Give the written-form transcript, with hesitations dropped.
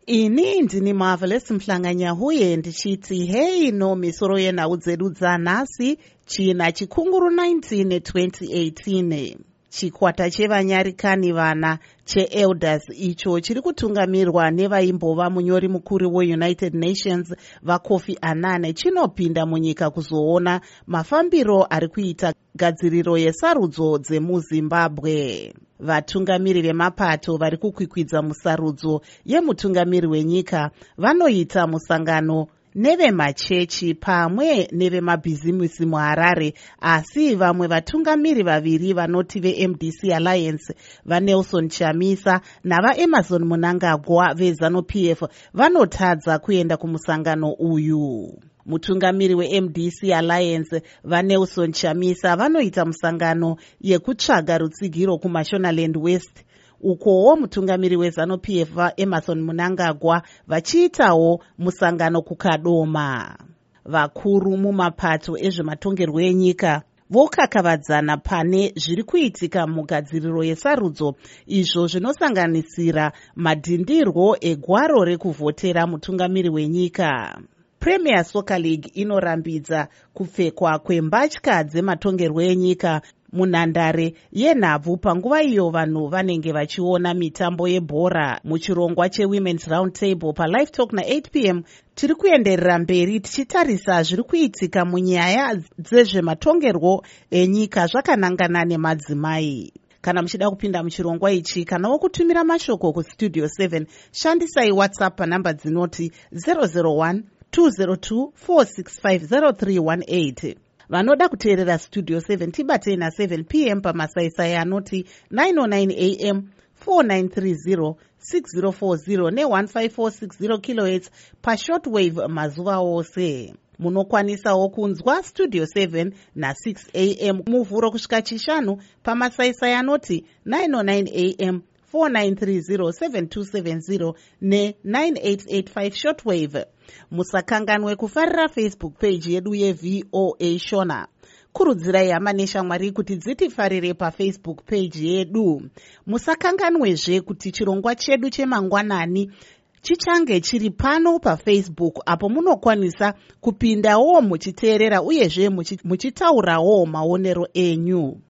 Ini ndini Marvelous Mhlanganyahuye ndichiti hei no misoro yenhau dzedu dzanhasi china chikunguru 19 2018. Chikwata chevanyarikani vana cheelders icho chiri kutungamirwa nevaimbova munyori mukuru weUnited Nations vaKofi Annan chinopinda munyika kuzoona mafambiro ari kuita gadziriro yesarudzo dzemuZimbabwe. Vatungamiri vemapato vari kukwikwidza musarudzo yemutungamiri wenyika vanoita musangano nevemachechi pamwe nevemabhizimusi muHarare, asi vamwe vatungamiri vaviri vanoti veMDC Alliance vaNelson Chamisa navaEmmerson Mnangagwa veZANU-PF vanotadza kuenda kumusangano uyu. Mutungamiri weMDC Alliance vaNelson Chamisa vanoita musangano yekutsvaga rutsigiro kuMashonaland West, ukowo mutungamiri weZANU-PF vaEmmerson Mnangagwa vachiitawo musangano kuKadoma. Vakuru mumapato ezvematongerwo enyika vokakavadzana pane zviri kuitika mugadziriro yesarudzo, izvo zvinosanganisira madhindirwo egwaro rekuvhotera mutungamiri wenyika. Premier Soccer League inorambidza kupfekwa kwembatya dzematongerwo enyika munhandare yenhabvu panguva iyo vanhu vanenge vachiona mitambo yebhora. Muchirongwa cheWomen's Round Table paLive Talk na8 p.m. tiri kuenderera mberi tichitarisa zviri kuitika munyaya dzezvematongerwo enyika zvakanangana nemadzimai. Kana muchida kupinda muchirongwa ichi kana wokutumira mashoko kustudio 7, shandisai WhatsApp panhamba dzinoti 001 202 465 0318. Vanoda kuteerera Studio 7 tibatei na7 p.m. pamasaisai anoti 909 am 4930 6040 ne1546 kHz pashortwave mazuva ose. Munokwanisawo kunzwa Studio 7 na6 am muvhuro kusvika chishanu pamasaisai anoti 909 am 4930 7270 ne9885 shortwave. Musakanganwe kufarira Facebook page yedu yeVOA Shona. Kurudzirai hama neshamwari kuti dzitifarire paFacebook page yedu. Musakanganwezve kuti chirongwa chedu chemangwanani chichange chiri pano paFacebook, apo munokwanisa kupindawo muchiteerera uyezve muchitaurawo maonero enyu.